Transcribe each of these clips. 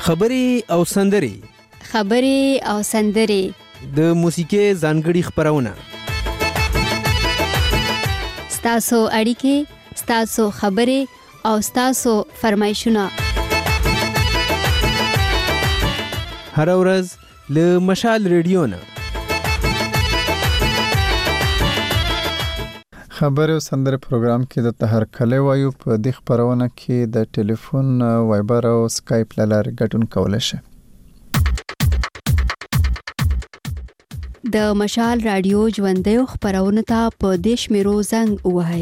خبرې او سندرې د موسیقي ځانګړي خپرونه ستاسو اړیکې، ستاسو خبرې او ستاسو فرمایشونه هر ورځ له مشال ریډیو نه خبرې او سندرې پروګرام کې د هر کله وایو په دې خبرونه کې د ټلیفون، وایبر او سکایپ لاره ګډون کولای شي. د مشال رادیو ژوندۍ خبرونه ته په دیش میرو زنګ وهاي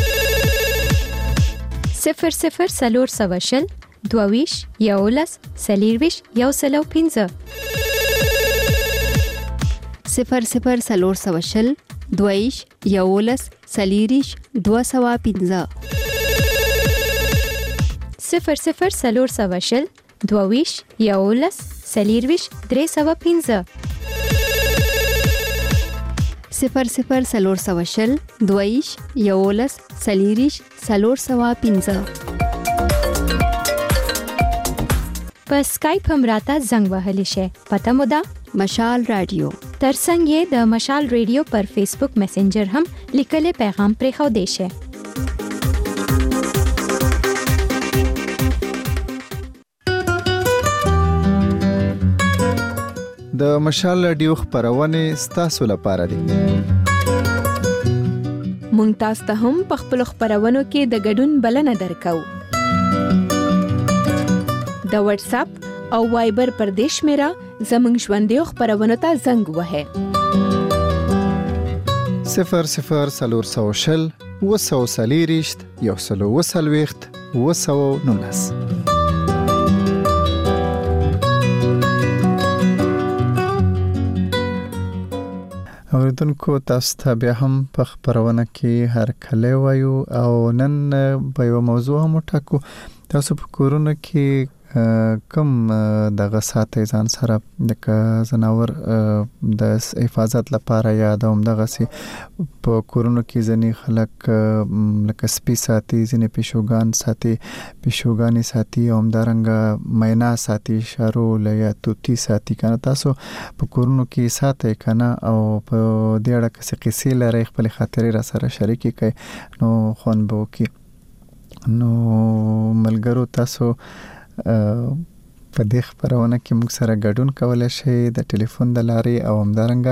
00 22 یولس سلیرویش یو سلو 15 00 22 یولس سلیریش 215 00 22 یولس سلیرویش 315 00 22 یولس سلیریش 315 په سکایپ هم راته زنګ وهلی شي. پته مو ده مشال رادیو. ترڅنګ یې د مشال رادیو پر فیسبوک میسنجر هم لیکلي پیغام پرې خو دی شي. د مشال رادیو خبرونه ستاسو لپاره دي. مونږ تاسو ته هم په خپل خبرونو کې د ګډون بلنه درکو. د واتس اپ او وایبر پر دیش میرا زمنګ ژوندۍ خبرونه ته زنګ وهه 00 وسلیریشت یو سلو وسلويخت وسو نونس. اوریدونکو تاسو ته بیا هم په خبرونه کې هر کله وایو او نن به یو موضوع هم ټاکو. تاسو په کورونه کې کوم دغه ساتي ځان سره د زناور د حفاظت لپاره یا د دغه سي په کورونو کې ځنی خلک لکه سپي ساتي، ځنی پښوګان ساتي، پښوګانی ساتي او همدارنګه مینا ساتي، شارول یا توتی ساتي. کنه تاسو په کورونو کې ساتي کنه او په دې اړه کې قصې لري خپل خاطرې را سره شریکي کوي نو خون بو کې نو ملګرو تاسو په دې خبرونه کې موږ سره ګډون کولای شئ د ټلیفون د لارې او همدارنګه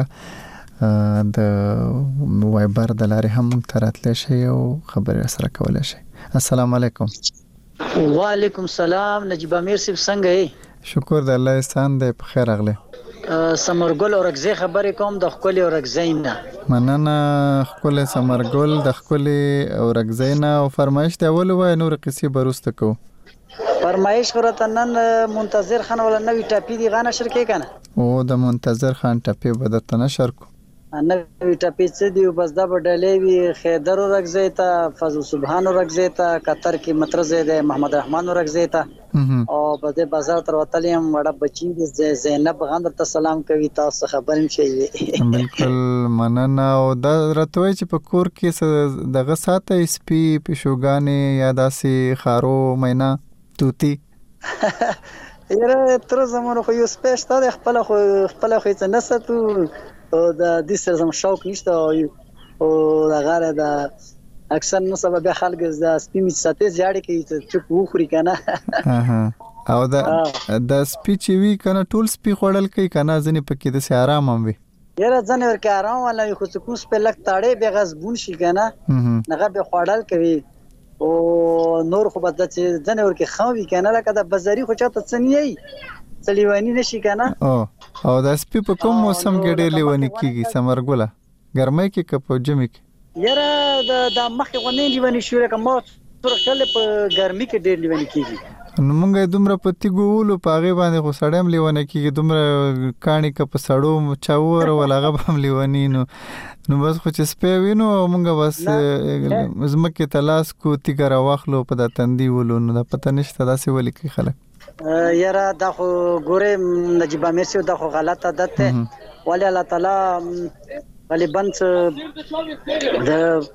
د وایبر د لارې هم موږ ته راتلی شئ او خبرې سره کولای شئ. السلام علیکم. وعلیکم السلام. نجیب امیر صاحب څنګه یې؟ شکر د الله احسان دی. په خیر راغلی. سمرګل اورګزی خبرې کوم د خپل اورګزینا. مننه خپل سمرګل د خپل اورګزینا او فرمایش دی اول وای نور قصې بروسته کو. فرمایش خورته نن منتظر خان ولا نوې ټاپی دی غانه شرکې کنه او د منتظر خان ټاپی بدرته نشر کو نوې ټاپی څه دی بس دا بدلې وی خیدر ورغزی ته فضل سبحان ورغزی ته قطر کې مترزه ده محمد رحمان ورغزی ته او په دې بازار تر وتلیم وړه بچی د زینب غاندر ته سلام کوي. تاسو خبرم شي بالکل مننه. او دا راتوي چې په کور کې دغه ساته سپي پښوګانې یا داسې خارو مینا توتی یره تر زمونږ خو یو سپیشل د خپل خو څه نساتو او د دې سره زم شوق نشته او دا غاره د اکثر نو سبب خلک د سپیمی ساتي ځاړي کې چې وخوري کنه او د سپی چې وی کنه ټول سپی خوړل کوي کنه ځنه پکې د آرام هم وي یره ځنه ورکه آرام ولا خو څه کوس په لک تاړې به غزبون شي کنه نغه به خوړل کوي او نور خو بد چې ځنه ورکه خوي کنه لکه د بازاري خو چاته څنیي سلیوانی نشي کنه او د سپی په کوم موسم کې ډېر لیونی کیږي سمرګولا ګرمۍ کې کپ جمی کې یره د مخه غونې لیونی شو لکه ما تر کله په ګرمۍ کې ډېر لیونی کیږي نو مونږ دومره پتی ګولو پاغه باندې خو سړیم لیونه کیږي دومره کانی ک په سړو چاور ولغه هم لیونی نو بس خو چې سپې وینو مونږ بس زمکه تلاس کو تیګر واخلو په د تندې ولو نو پته نشته داسې ولي کی خلک یاره دا خو ګوره نجیب امیر صاحب دا خو غلط عادت ده ولی الله تعالی غالبا د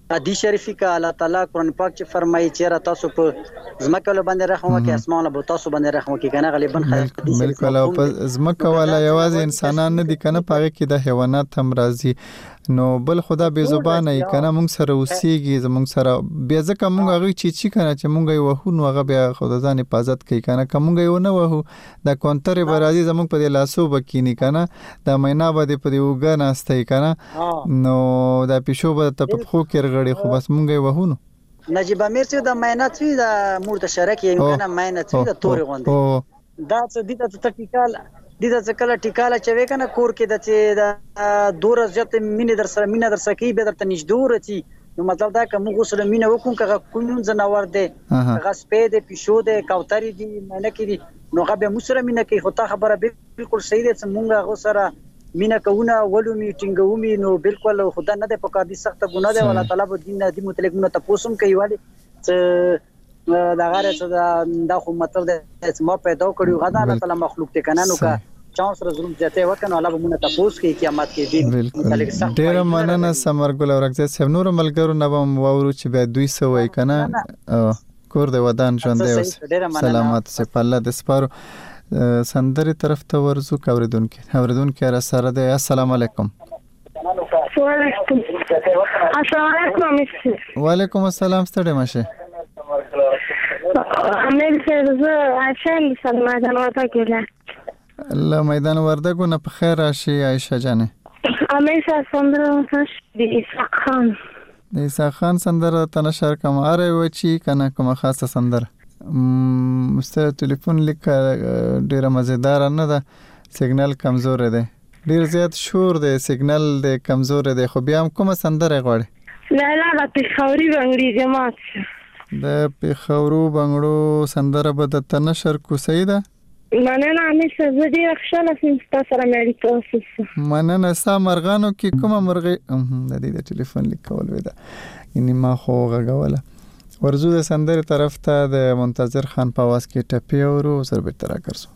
حدیث شریفی کا الله تعالی قرآن پاک چې فرمایي چې تاسو په زمکه له باندې رحم وکړئ اسمان له تاسو باندې رحم وکړئ کنه غالبا بالکل او په زمکه والا یوازې انسانان نه دي کنه پاره کې د حیوانات هم راځي نو بل خدا به زبانه ای کنه مونږ سره اوسېږي زمونږ سره بیا ځکه مونږ هغه چی کنه چې مونږ یو وحو نو هغه بیا خدای ځان حفاظت کوي کنه کومږ یو نه وحو د کونتر برازي زمونږ په لاسو بکینی کنه د مینا باندې په وګا نهسته کنه نو د پښو به ته په خو کې رغړي خو بس مونږ یو وحو نو نجيب امیر چې د مینا چې د مورته شرکې کنه مینا چې د توري غوندي دا څه دي ته ټیکال د دې ځکه ټیکاله چې وکنه کور کې د چې د دور ځت مینه در سره کې به درته نشدور تي نو مطلب دا کوم غوسه مینه وکم که کوم جناور دی هغه سپید پښو دی کوتري دی مینه کې دی نو هغه به مسره مینه کې خو ته خبره بالکل صحیح ده چې مونږه غوسره مینه کوونه ولو میټینګ ومي نو بالکل خدا نه ده په کار دي سخت ګناه ده ولا طلب دین دی متعلق نه تاسو کوي والی چې دا غره چې دا خو مطلب ده چې ما پیدا کړیو غدا الله تعالی مخلوق ته کنه نو کا چانس رزوم جته وکنه الله به مونږ تاسو کې قیامت کې دي متعلق سخت ډیر مننه سمرګل اورګزه سب نور ملګرو نه وم وورو چې به 200 وای کنه کور د ودان ژوندې اوس سلامات سه الله د سپارو سندري طرف ته ورزو اوریدونکو را سره ده السلام علیکم وعلیکم السلام ستړي مشه امیر فرزو عشان میدان وردګو الله میدان وردګو نه په خیر راشي عائشہ جانه امیر سندره د عیسی خان سندره تنشر کوم اره وچی کنه کوم خاصه سندره مستر ټلیفون لیک ډیره مزیدار نه ده سیګنال کمزور دی ډیر زیات شور دی سیګنال دی کمزور دی خو بیا هم کومه سندره غواړي لا د پیښوري بنگړي جماعت د پیښورو بنگړو سندره به د تنشر کوسې ده مننه امیر زه ډیر خوشاله یم تاسو سره مې اړیکه وسه مننه سامرغانو کې کومه مرغه د دې ټلیفون لیکول ودا یعنی ما خو غوړه ورزو د سندره طرف ته د منتظر خان په आवाज کې ټپي اورو سر به ترا کرسو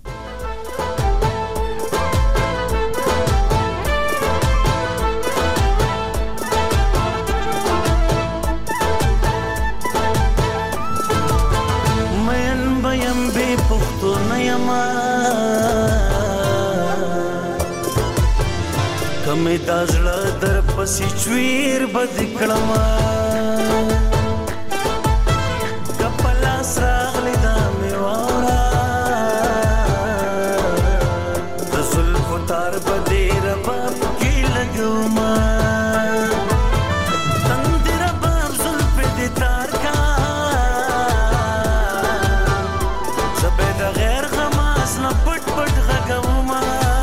مین بیم به پختو نیما کمه دازړه در پسې چویر بد کړما سراغلی دا میوارا رسول فتار بدی رباب کی لگو ما تندی رباب ظلف دی تار کا زبید غیر غماس نا پٹ پٹ غگو ما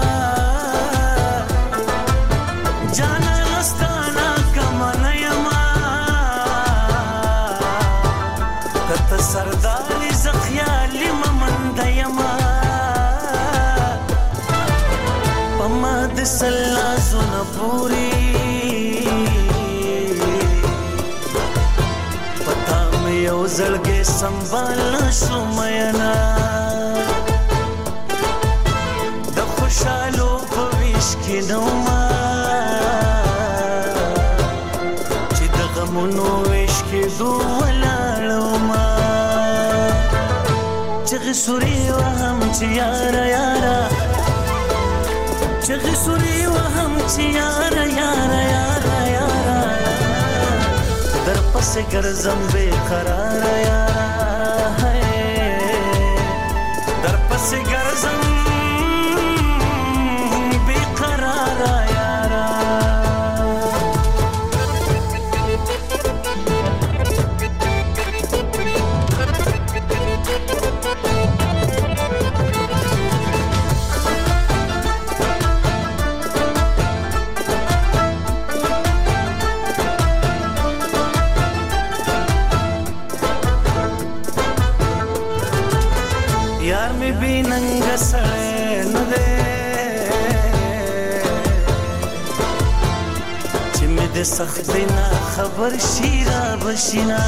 جانا لستانا کما نیما کت سرداری زخیالی ممند یما پما دسلا زون پوری پتا می یو زړګې سنبال شو مینا د خوشالو په ویش کې نو ما چې د غمونو ویش کې دوه چغی سوری و هم چی یارا یارا چغی سوری و هم چی یارا یارا یارا یارا در پس گرزم بے قرار یارا در پس گرزم بے قرار یارا ننګ سړی نه دی چې مې د سختۍ نه خبر شي را بشینا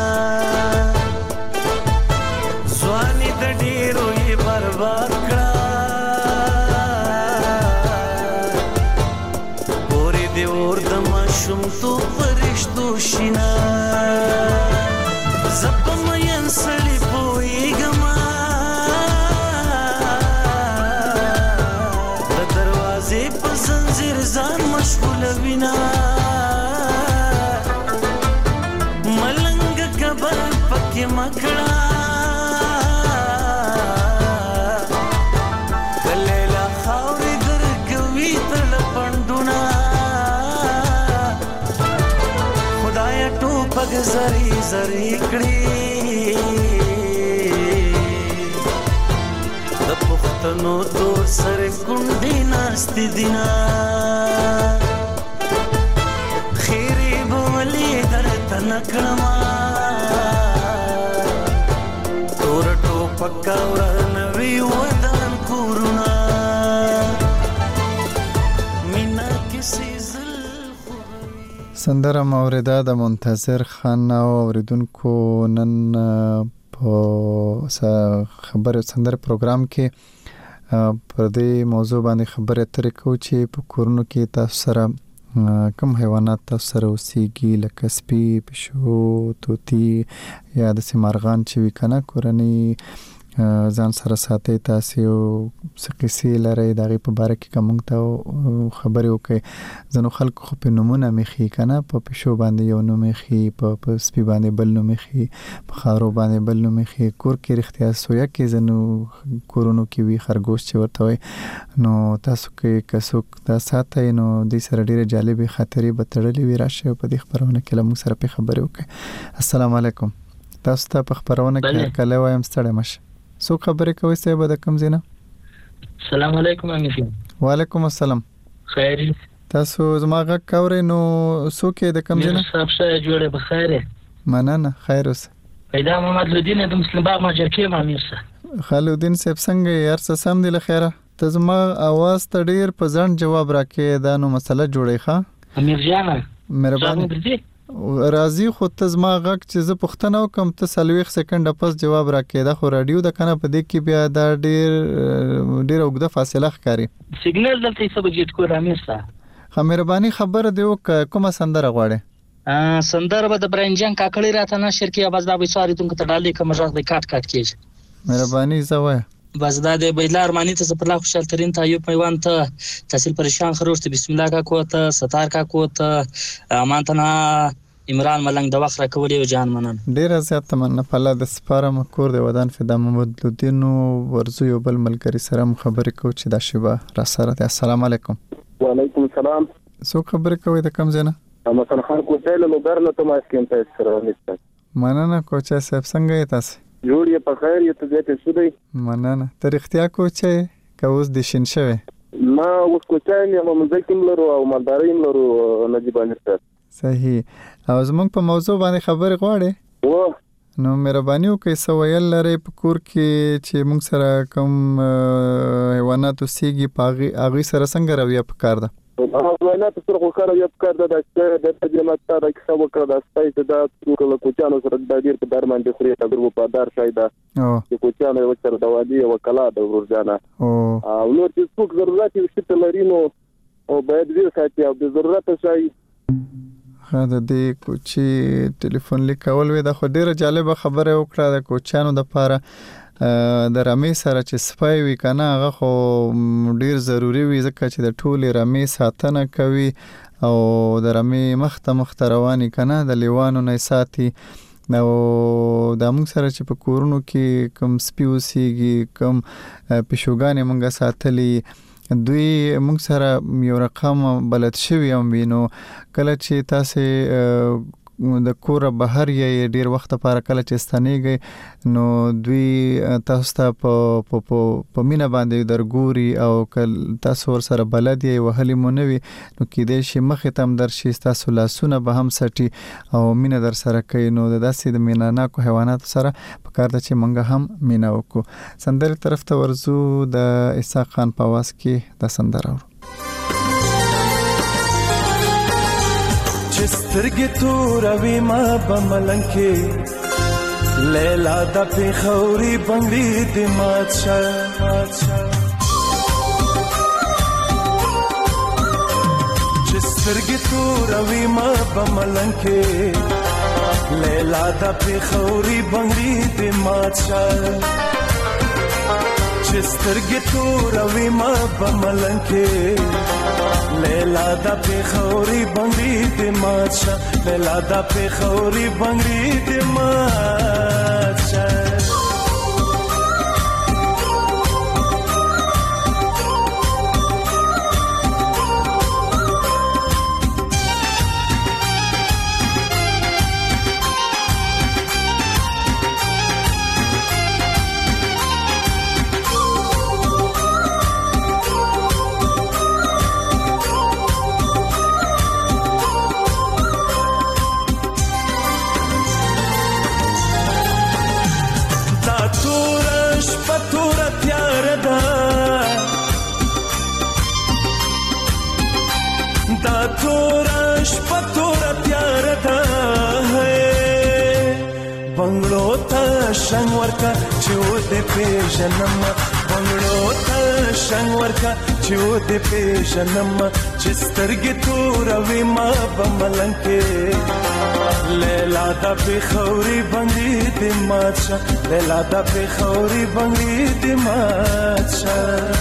ځواني د ډېرو یې برباد کړه پورې د اور د ماشومتوب په رشتو شینا مکړه کلیلا خاورې درکوي تل پندونه خدای ټوپک زری زری کړي د پښتنو تور سر کونډې ناستې دینا خیرې بولې درته نکړما تور ټوپک ورنوي ودان کورونه مینا کسي زل سندره موریده د منتظر خان او اوریدونکو نن په خبر سندره پروګرام کې پر دې موضوع باندې خبرې اترې کوو چې په کورونو کې تاسو سره کوم حیوانات تاسو سره اوسېږي لکه سپي پشو طوطي یا د سیمارغان چې وي کنه کورنۍ ځان سره ساتي تاسو څه قصې لري د غي په باره کې کوم ته خبرې وکړي ځنو خلکو خو په نمونه مخې کنه په پښو باندې یو نوم مخې په سپي باندې بل نوم مخې په خارو باندې بل نوم مخې کور کې رښتیا سویا کې ځنو کورونو کې وی خرګوش چې ورته وي نو تاسو کې کسو دا ساتي نو د سره ډیره جالبه خاطرې به تړلې وي راشه په دې خبرونه کې موږ سره په خبرې وکړي السلام علیکم تاسو ته په خبرونه کې کله وایم ستړی مشه سو خبرې کوي سه به د کم زینه السلام علیکم امیر وعلیکم السلام خیر تاسو زما غږ کاورې نو سو کې د کم زینه صاحب شه جوړه بخیر مننه خیر اوسه پیدا محمد لودین د مسلم باغ ماجر کې امیر صاحب خالدین صاحب څنګه یار څه سم دی لخيره ته زما आवाज ته ډیر په ځان جواب راکې دا نو مسله جوړې ښه امیر جان مهرباني راضی خو ته زما غږ چې زه پوښتنه وکم ته 30 سکند پس جواب راکې دا خو رادیو د کنه په دې کې بیا دا ډیر اوږده فاصله ښکاری سیګنل دلته څه بجټ کو رامي صاحب مهرباني خبره دی کومه سندره غواړي سندره به د برنجان کاکړی راته نشر کې باز دا به ساری تونکو ته ډالې کوم ځای د کاټ کیږي مهرباني زوای باز دا د بیلار مانی ته په لا خوشال ترين ته ایوب میوان ته تحصیل پریشان خروج ته بسم الله کا کوته ستار کا کوته امانتنا عمران ملنګ د وخت را کولې جان منن ډیر زیات تمنا په الله د سپارم کور د ودان فدا محمد لودین ورزو یو بل ملګری سره خبرې کو چې دا شیبه را سره ده السلام علیکم وعلیکم السلام سو خبرې کوي د کم زنه مثلا خان کوټه له برنه ته ما سکیم ته سره ونیسته مننه کوچا صاحب څنګه یې تاسو جوړ یې په خیر یې ته دې څه دی مننه تر اختیا کوچه کوس د شین شوه ما اوس کوچا نه مزکیم لرو او مالداریم لرو نجیب انصر صحیح او زمونږ په موضوع باندې خبرې غواړي نو مهرباني وکړئ سویل لري په کور کې چې موږ سره کوم حیوانات اوسېږي پاغي اغه سره څنګه رویه پکار ده حیوانات سره خو کار یو پکار ده چې د تجربه سره کې څه وکړه د سپایته د ټول کوچانو سره د ډیر په درمان دي خوري تر په پادار شایده چې کوچانو یو سره د وادي او کلا د ورځانه او نور چې څوک ضرورت وي چې لرينو او باید دې ساتي او د ضرورت شي دا د کوچي ټلیفون لیکول وي دا خو ډیره جالبه خبره وکړه د کوچانو د پاره د رمې سره چې سپای وي کنه هغه خو ډیر ضروری وي ځکه چې د ټولې رمې ساتنه کوي او د رمې مخته رواني کنه د لیوانو نه ساتي نو د موږ سره چې په کورونو کې کم سپیوسيږي کم پښوګانې موږ ساتلي دوی موږ سره یو رقم بلد شوی هم وینو کله چې تاسو د کور بهر یې ډیر وخت لپاره کله چې ستنیږي نو دوی تاسو ته په مینا باندې درګوري او تاسو ور سره بلد یې وهلې مونوي نو کې دې شي مخه تم درشي تاسو لاسونه به هم سټي او مینا در سره کوي نو داسې د مینا نه کو حیوانات سره په کار د چې منګه هم مینا وکړو سندره طرف ته ورزو د اسحاق خان په واس کې د سندره سترګې توروي ما بملنګ کې لیلا د پیښوري بنګړي د مات شه سترګې توروي ما بملنګ کې لیلا د پیښوري بنګړي د مات شه چې چې سترګې توروي ما په ملنګ کې لیلا د پېښوري بنګړي دې مات شه لیلا د پېښوري بنګړي دې مات شه شنگ ورکا چو دے پیژنم بنگړو ته شنگ ورکا چو دے پیژنم چسترګې توروي ما په ملنګ کې لیلا د پېښوري بنګړي دې مات شه لیلا د پېښوري بنګړي دې مات شه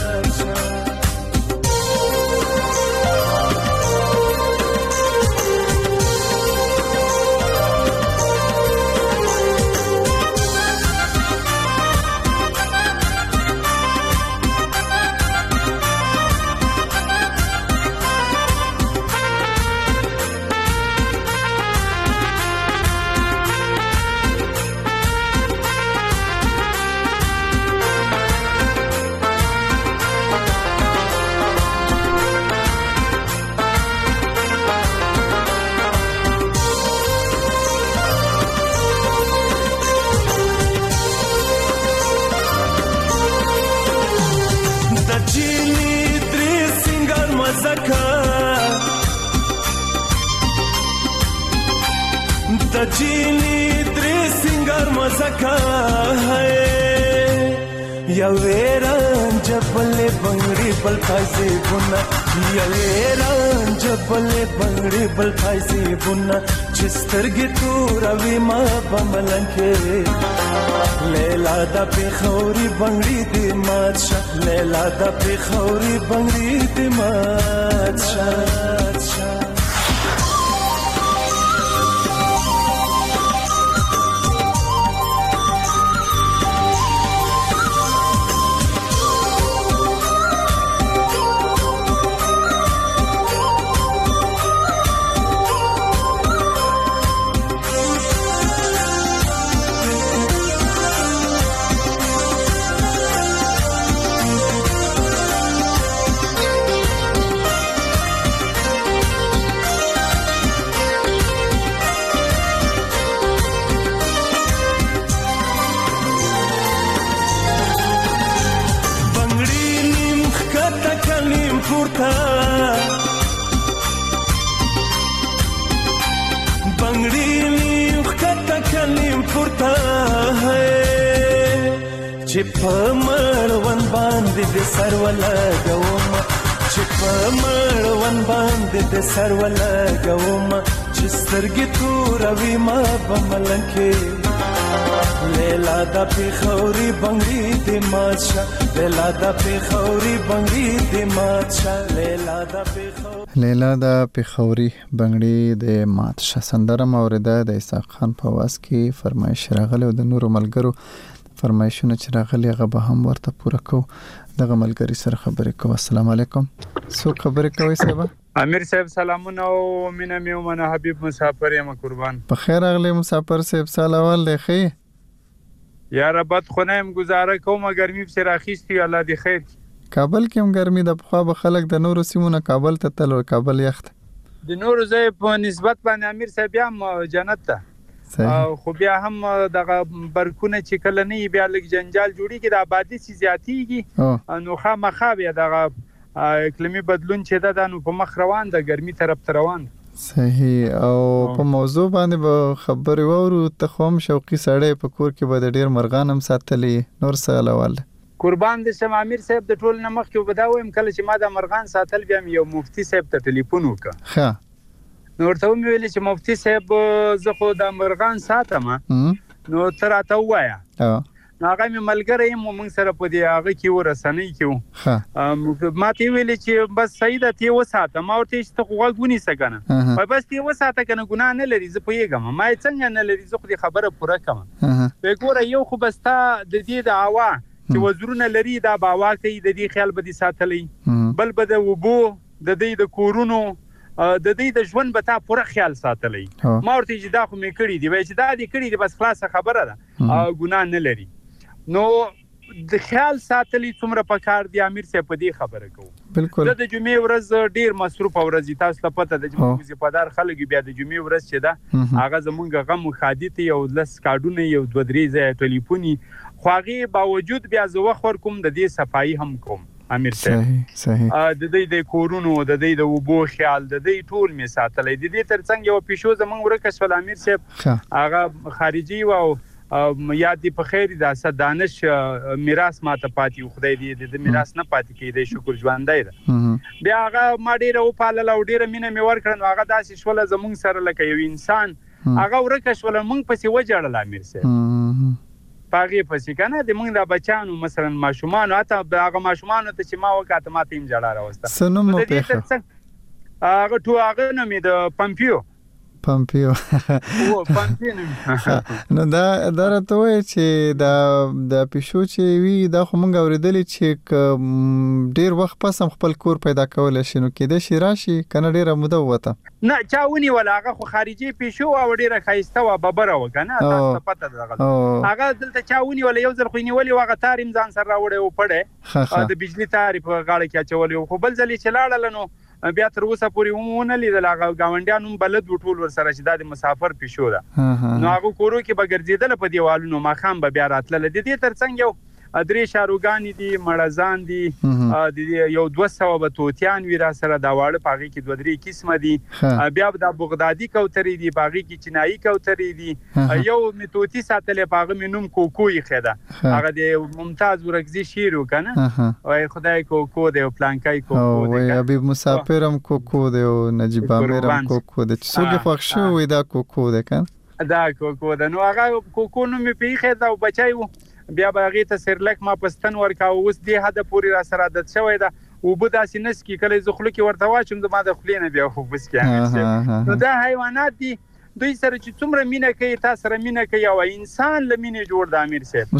جیلی درې سنگار مزکا ہے یا ویران جبل بنگړي بل پایسي بنا یا ویران جبل بنگړي بل پایسي بنا چسترګې توروي ما بملنکه لیلا د پېښوري بنگړي دې مات شه لیلا د پېښوري بنگړي دې مات شه چپمړون باندې د سرول غوم چپمړون باندې د سرول غوم چې سترګې توروي ما بملنکه لیلا د پېښوري بنگړي دې مات شه لیلا د پېښوري بنگړي دې مات شه لیلا د پېښوري بنگړي دې مات شه سندره موریده د اسحاق خان په واس کې فرمایش راغلی او د نورو ملګرو فرمایشونه چې راغلي هغه به هم ورته پوره کو دغه ملګری سره خبرې کو السلام علیکم څوک خبرې کوي صاحب امیر صاحب سلامونه او مینه مې ومنه حبیب مسافر یم قربان په خیر اغلی مسافر صاحب سال اول دی خی یا رب خنایم گزاره کوم ګرمي په راخیستي الله دې خیر کابل کې هم ګرمي د خو به خلک د نورو سیمونو کابل ته تل کابل یخت د نورو ځای په نسبت باندې امیر صاحب هم جنت ته خو بیا هم دغه برکونه چې کله نه بیا لګ جنجال جوړیږي د آبادی سي زیاتیږي نو خامخا بیا دغه اقلیمي بدلون چې دا نو په مخ روان د ګرمي طرف ته روان صحیح او په موضوع باندې به خبرې وورو ته خوم شوقي سړی په کور کې به د ډیر مرغان هم ساتلی نور څه علاوه قربان دې شم امیر صاحب د ټول نمخ کې وبداوم کله چې ما د مرغان ساتل بیا یو مفتي صاحب ته ټلیفون وکړ ها نو ورته ویل چې مفتي صاحب زه خو د مرغان ساتم نو تر اته وایا هغه مې ملګری مونږ سره په دې هغه کې ورسنۍ کې ما ته ویل چې بس سید ته وساته ما ورته چې ته غوږ ونیسه کنه بس ته وساته کنه ګناه نه لري زه پوهیږم ما څنګه نه لري زه خو دې خبره پوره کوم په ګوره یو خو بستا د دې دعوا چې وزرونه لري دا باوا کوي د دې خیال به دي ساتلی بل به د وبو د دې د کورونو د دې د ژوند به تا پوره خیال ساتلی ما ورته چې دا خو مې کړی دی چې دا دې کړی دی بس خلاصه خبره ده او ګناه نه لري نو د خیال ساتلی څومره پکار دی امیر صاحب په دې خبره کوم بالکل د جمعې ورځ ډیر مصروف ورځ تاسو ته پته ده چې موږ په دار خلک بیا د جمعې ورځ چې ده هغه زمونږ غم خادي ته یو لس کارډونه یو 2-3 ځای ټلیفوني خواږي باوجود بیا زه وخت ورکوم د دې صفایي هم کوم امیر صاحب صحیح د دې د کورونو د دې د وبو خیال د دې ټول می ساتلې د دې ترڅنګ یو پښو زمونږ ورکه شول امیر صاحب هغه خارجي او یاد دی په خیر د اسد دانش میراث ماته پاتې خدای دې د میراث نه پاتې کیږي شکر ژوندای ده بیا هغه ما ډیره و پالل او ډیره مینه می ورکړن هغه داسې شول زمونږ سره لکه یو انسان هغه ورکه شول مونږ پسې وجړل امیر صاحب پاغي پسې کنه د مونږ د بچانو مثلا ماشومان اته هغه ماشومان ته چې ما وکاته ما ته جړه راوسته سنم په هغه تو هغه نومې د پمپیو نو دا راته وایي چې دا پښو چې وی دا خو مونږ اوریدلې چې ډیر وخت پس هم خپل کور پیدا کول شي نو کېده شي راشي کنه ډیره موده وته نه چاونی ولا هغه خو خارجي پښو او ډیره خایسته و ببره وکنه تاسو پته ده هغه دلته چاونی ولا یو ځل خو نیولې واغه تار امزان سره راوړې و پړې د بجلی تار په غاړه کې چولې خو بل ځلې چلاړل نو بیا تر اوسه پورې ونه لیدل هغه گاونډیانو بلد وټول ور سره چې د مسافر پښو ده نو هغه کورو کې بغرځیدل په دیوالونو ما خام به بیا راتل د دې ترڅنګ یو درې شاروګانی دي مړزان دي د یو 200 به توتیان وی را سره دا واړه پاغي کې 2-3 قسمه دي بیا د بغدادي کوترې دي باغي کې چینایي کوترې دي یو میتوتی ساتلې پاغه مینوم کوکوې خده هغه د ممتاز ورغزي شیر وکنه وای خدای کوکو دی پلانکای کوکو دی وای حبیب مسافرم کوکو دی او نجیب امیرم کوکو دی څوګه خوښ شوی دا کوکو دی کنه دا کوکو دی نو هغه کوکو نو می پیخه دا بچایو بیا باغی ته سرلک ما پستن ورکاو اوس دې حد پوری را سره عادت شوی دا او بده سینس کی کله زخلو کی ورته واچم د ما د خلینه بیا خو بس کې نو دا حیوانات دي دوی سره چې څومره مینه کوي تاسو سره مینه کوي او انسان له مینه جوړ د امیر صاحب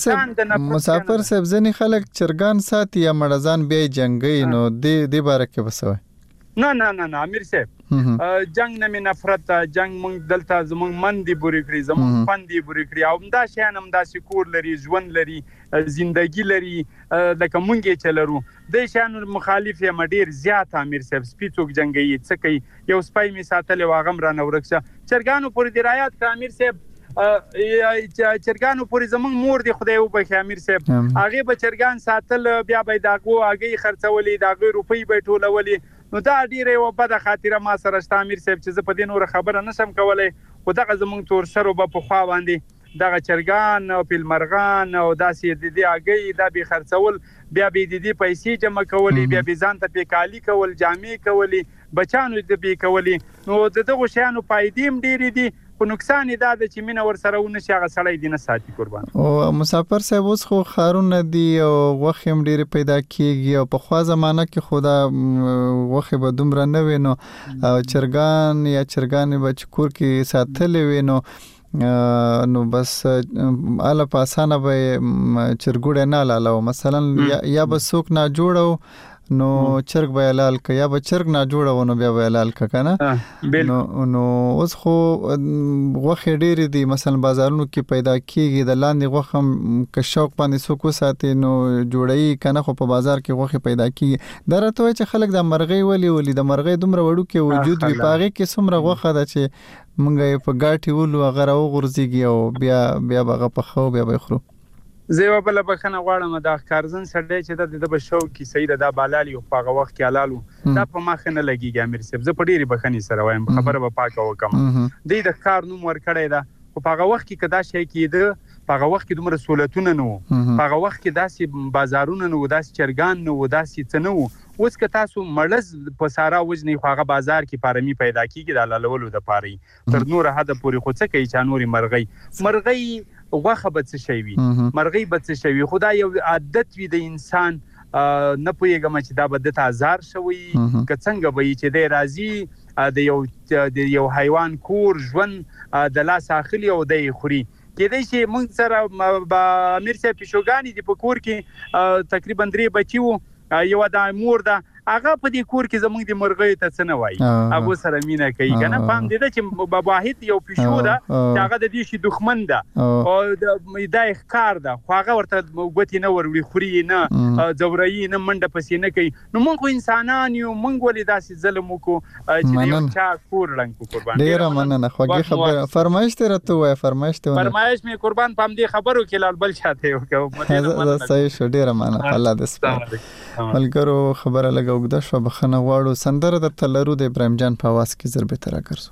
مسافر صاحب ځنی خلک چرګان ساتي یا مړزان بیا جنگي نو دې باره کې وسوي نه امیر صاحب جنگ نه نفرت جنگ مونږ دلته زمونږ من دی بوري کړی زمونږ فن دی بوري کړی او دا شان هم دا سکور لري ژوند لري زندگی لري لکه مونږ چې لرو د شان مخالف یم ډیر زیات امیر صاحب سپیڅوک جنگي څه کوي یو سپای می ساتل واغم را نورکشه چرګانو پر درایات ک امیر صاحب چرګانو پورې زمونږ مور دی خدای وبخښي امیر صاحب هغه به چرګان ساتل بیا به داغو هغه خرڅولې داغه روپۍ به ټولولې نو دا ډیره یو بد خاطره ما سره شته امیر صاحب چې زه په دې نور خبره نشم کولای خو دغه زمونږ تور سره په خوا باندې دغه چرګان او پیلمرغان او داسې د دې هغه دا به خرڅول بیا به د دې پیسې جمع کولې بیا به ځان ته پیکالي کول جامې کولې بچانو دې به کولې نو دغه شیانو پایدیم ډیره دي په نقصان دا د چې مینه ور سره ونه شي هغه سړی دی نه ساتي قربان او مسافر صاحب اوس خو خارونه دی او وخت هم ډیر پیدا کیږي او په خوا زمانہ کې خدا وخت به دومره نه وینو چرګان یا چرګان به کور کې ساتلې وینو نو بس اله پاسانه به چرګوړه نه لاله مثلا یا به څوک نه جوړو نو چرګ به حلال ک یا به چرګ نه جوړونه بیا به حلال ک کنه نو اوس خو غوخه ډیر دي مثلا بازارونو کې پیدا کیږي د لاندې غوخه ک شوق باندې سوکو ساتي نو جوړي کنه خو په بازار کې غوخه پیدا کیږي درته وای چې خلک د مرغۍ ولي د مرغۍ دومره وړو کې وجود وي پاغه کې څومره غوخه ده چې مونږه په ګاټي ولو هغه راو غورځيږي او بیا بغه په خو بیا به خرو زه بل بخنه غواړم دا کارزن سړی چې د بشو کې سید دا بالالي او په وخت کې حلالو دا په مخ نه لګيږي امیر صاحب زه په ډيري بخني سره وایم خبره به پاکه وکم د کار نوم ور کړی دا او په وخت کې کدا شي کېده په وخت کې دومره سہولتونه نو په وخت کې داسې بازارونه نو داسې چرګان نو داسې څه نو اوس که تاسو مړز په سارا وجنی خو هغه بازار کې پارمي پیدا کیږي د لالولو د پاري تر نور حد پورې خو څه کوي چې نوري مرغۍ غوښه به څه شي وي مرغۍ به څه شي وي خدا یو عادت وي د انسان نه پوهیږم چې دا به د تازار شوی که څنګه به چې د راځي د یو حیوان کور ژوند د لاس اخلي او د خوري کېدای شي موږ سره امیر صاحب پیشوګانی دی په کور کې تقریبا 3 بچي وو یو د مور ده هغه په دې کور کې زموږ د مرغۍ ته څه نه وایي هغه سره مینه کوي کنه پام دې چې واحد یو پیشو ده چې هغه د دې شي دښمن ده او د ښکار ده خو هغه ورته ګوتې نه وروړي خوري نه ځورایي نه منډه پسې نه کوي نو موږ انسانان یو موږ ولې داسې ظلم وکړو چې یو چا کور لنګ کو قربان ډیره مننه خوږه خبره فرمایش ته راته وای فرمایش مې قربان پام دې خبرو کې لال بل شاته وکړو صحیح شو ډیره مننه الله دې سپارښت ملګرو خبره لګو وګدا شو بخنه غواړو سندره د تلرو د ابراهیم جان په आवाज کې زر به تر راګرځو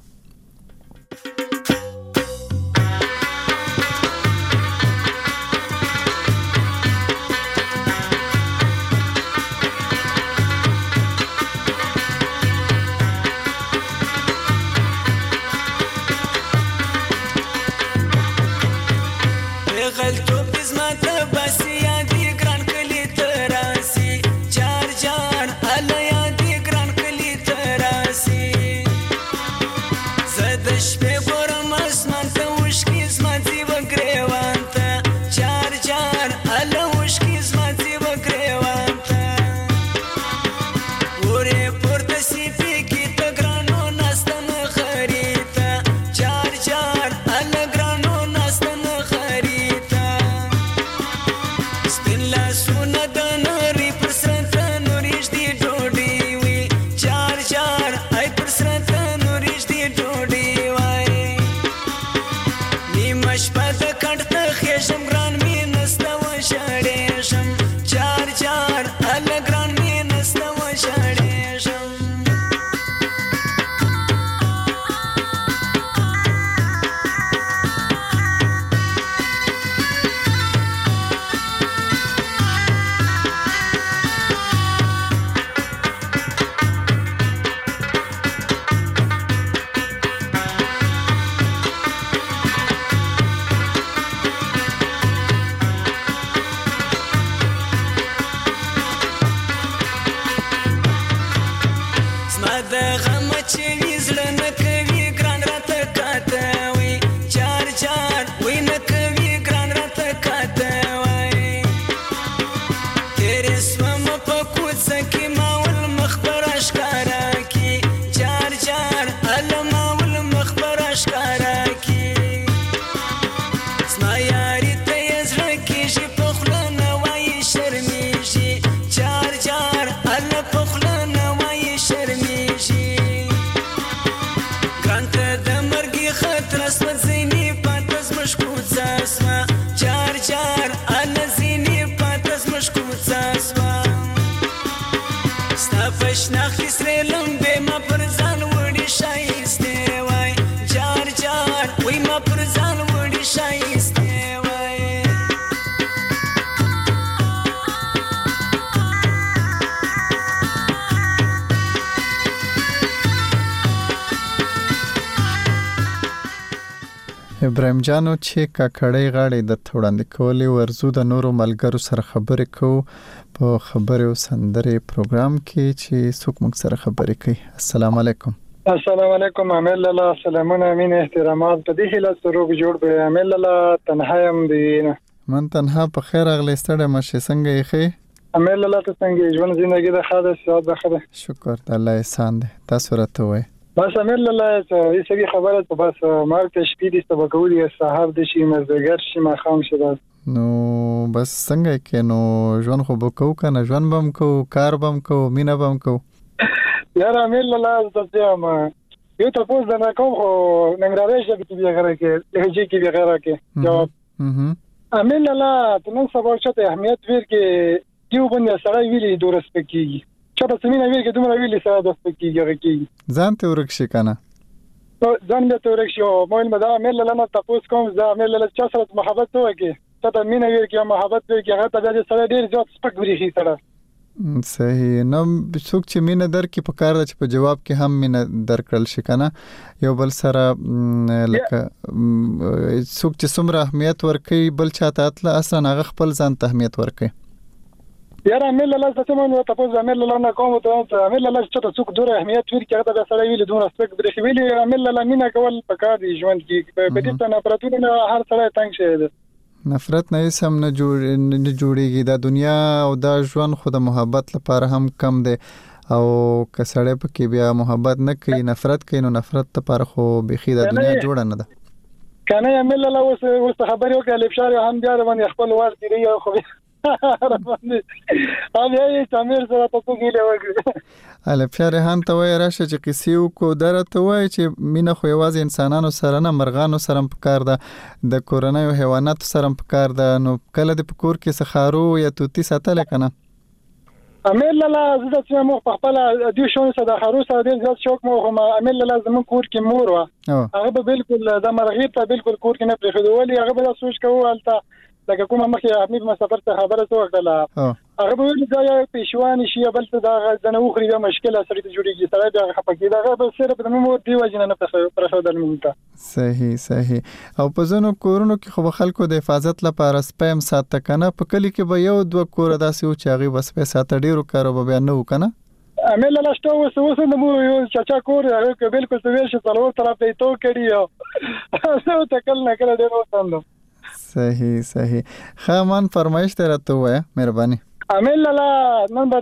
ابراهیم جانو چې کاکړی غاړي د وړاندې کولې ورزو د نورو ملګرو سره خبرې کوو په خبرو سندرې پروګرام کې چې څوک موږ سره خبرې کوي. السلام علیکم. السلام علیکم. عامل الله سلامونه امین احترامات په دې هله سروګ جوړ به عامل الله تنها يم دی من تنها په خیر اغلی ستړی مشه څنګه یې خې عامل الله ته څنګه ژوند ژوندۍ د خاطر سات د خبره شکر د الله احسان دی تاسو راته وای بس عامل الله ته هیڅ خبره ته بس مال ته شپې دې تبکولي صاحب د شي مزدګر شي ما خام شي نو بس څنګه کې نو ژوند خو بکو کنه ژوند بم کو کار بم کو مینا بم کو یار عامل الله ته ما یو ته پوز نه کوم خو ننګرهار شي کې غره کې لهجه کې غره کې جواب عامل الله ته نن سبا چته اهمیت ور کې دیو باندې سره ویلي دورس پکې چته سمینه ویل کې دومره ویلي سره د پکې غره ځان ته ورکشي کنه ځان ته ورکشي او مول مدا عامل الله نه تاسو کوم ځا عامل الله چا سره محبت وکي ته مینه ویل کې محبت وکي هغه ته د سره ډیر ځات سپک وريخي سره صحیح. نو څوک چې مینه درکې په کار ده چې په جواب کې هم مینه درکړل شي کنه یو بل سره لکه څوک چې څومره اهمیت ورکوي بل چاته اصلا هغه خپل ځان ته اهمیت ورکوي. یاره امیر الله ستاسو مونږ ته په امیر الله نه کوم ته امیر الله چې څوک دوره اهمیت ورکړي هغه به سره ویل دونه سپک برخي ویل امیر الله مینه کول پکار دی ژوند کې په دې ته نفرتونه هر سره تنگ شي. نفرت نه سم نه جوړیږي دا دنیا او دا ژوند خو د محبت لپاره هم کم دی او که سړی پکې بیا محبت نه کوي نفرت کوي نو نفرت لپاره خو بيخي دا دنیا جوړه نه ده کنه امیر الله اوس خبرې وکړه لپاره هم بیا باندې خپل واز دی خو را باندې اوبه امیر سره په ګیله وکړه لپاره هم ته وای راشه چې قصې وکړو درته وای چې مینه خو یوازې انسانانو سره نه مرغانو سره په کار ده د کورنۍ او حیواناتو سره په کار ده نو کله د پکور کې سخارو یا توتی ساتل کنه امیر الله زړه چې مو په خپل د شون سره د خروس سره د ځات شوک مو هم امیر الله زمون کور کې مور و هغه به بالکل د مرغې ته بالکل کور کې نه پرېښودو ولی هغه به سوچ کوو البته لکه کومه مخکې حمید مسافر ته خبره وکړه هغه به ویل دا یو پېښواني شي بل څه دا د نو خري به مشکله سره ته جوړیږي سره بیا خپګي دا به صرف د مو دی وجنه نه پرېښودل مونږ صحیح او په ځینو کورونو کې خو خلکو د حفاظت لپاره سپیم ساته کنه په کلی کې به یو دوه کور داسې و چې هغه بس په ساته ډیرو کارو به نه وکنه امیر الله شته اوس د مو یو چاچا کور هغه بالکل څه ویل شي څلور طرف ته تو کړی او څه تکل نه کړی ډیر وساندو. صحیح خامان فرمایش ته راته وای مهرباني امیر الله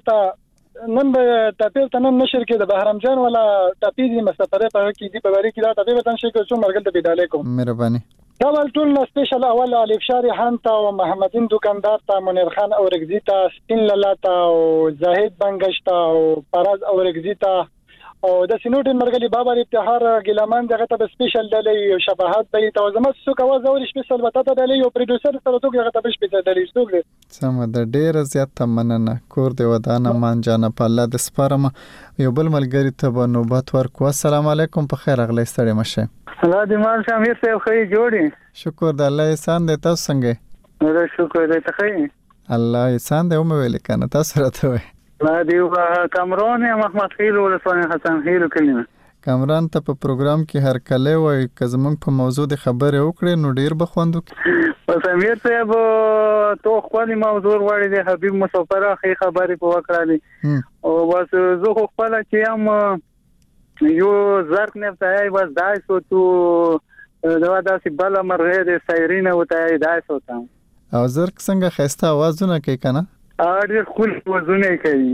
نن به تپیر تنن نشر کې د بهرام جان ولا تپیدی مسافره په کې دی په وری کې دا تپیر تن شي کوم مرګل ته بيد علیکم مهرباني دا ټول سپیشل اول الف شاری خان ته او محمدین دکاندار ته منیر خان او رگزی ته سپین لاله او زاهد بنگش ته او فراز او رگزی ته او د سینوټ مرګلی بابا ابتهار ګلامان دغه ته سپیشل دلی شفاعت به توزمت سو کوا زول سپیشل وته دلی او پروډوسر سره توګه دغه ته سپیشل دلی ستوګ سم د ډیر زیات مننه کور دی ودانه مان جان په الله د سپارم یو بل ملګری ته به نوبت ورکو. السلام علیکم په خیر اغلی ستړي مشه الله دې مان شامیر صاحب خې جوړي شکر د الله احسان دې تاسو څنګه نور شکر دې ته خې الله احسان دې مو ویل کنه تاسو راته وای لا دیو کامران محمد خیل ولسوالۍ حسن خیل کلمه کامران ته په پروګرام کې هر کله وای کزمنګ په موضوع د خبره وکړې نو ډیر بخوندو پس امیر صاحب تو خپل موضوع وړي د حبیب مسافر اخی خبرې په وکړالي او بس زه خپل چې هم یو زرق نه فتای بس دای سو تو دا داسې بل مرغه د سایرینه وتای دای سو تام او زرق څنګه خسته आवाजونه کوي کنه اړ خپل وزونه کوي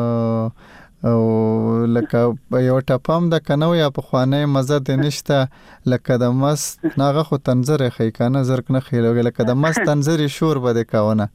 او لکه یو ټپام د کنو یا په خوانه مزه د نشته لکه د مست ناغه خو تنظر خې کنه زرق نه خېلوګ لکه د مست تنظر شور بده کاونه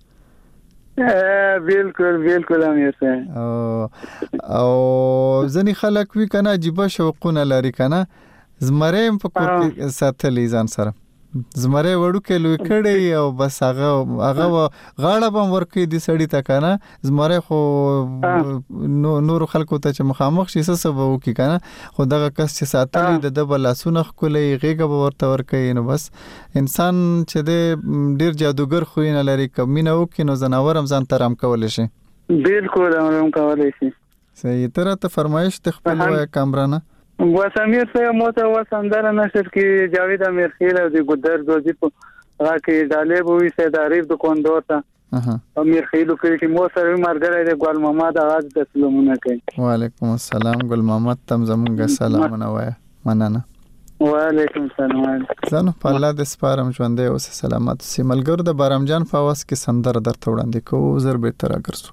بالکل امیر صاحب او ځنی خلک وی کنه عجیب شوقونه لري کنه زمریم په کور کې ساتلې ځان سره زمره وړو کې لوي کړي او بس هغه غاړه بم ورکې دي سړی تا کنه زمره خو نور خلکو ته چې مخامخ شي سبب وکي کنه خو دغه کس چې ساتلې د دبل لاسونه خولې غېګه به ورته ورکې نو بس انسان چې د ډیر جادوګر خو نه لري کمینه وکي نو زناور هم ځان ترام کول شي بالکل هم کول شي صحیح تر ته فرمایش تخپل وای کامرانه وسامیر صاحب موته وسندره نشر کې جاوید امیر خیل او د ګدر دوزی په راکې ډالې بوې سید عارف د کوندور ته امیر خیل کې مو سره مرګره د ګل محمد اواز د سلامونه کوي وعلیکم السلام ګل محمد تم زمونږ سلامونه وای مننه وعلیکم السلام زنه په الله د سپارم ژوندې اوس سلامت سي ملګر د بارام جان په واس کې سندر درته وړاندې کو زر به تر اگرسو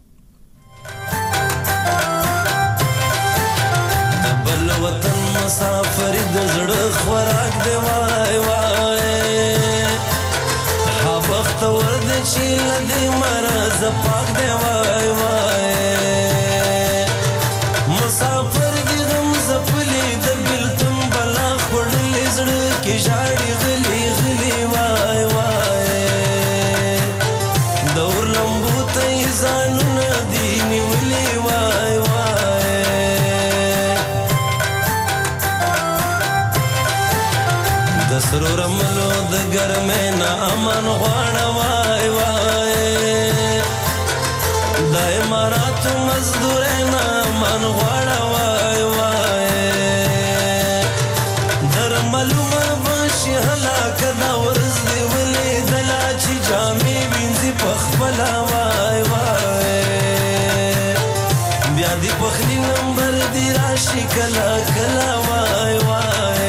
وطن مسافر د زړه خوراک دی وای وای ها بخت ورد چې لدی مرز پاک دی وای وای مسافر دی غم زپلی د بلتم بلا خړلې زړه کې جاړي غلي غلي وای وای دور لمبو ته ځان ندی نیولې وای وای سرور ملو د ګرمه نه امن غواړ وای وای د امارات تو مزدورنا من غواړه وای وای در معلومه بشي هلاک دا ورځ دی ولیدله چې جامې وینځي پخپله وای وای بیا دې پخلي نمبر دې راشي کله کله وای وای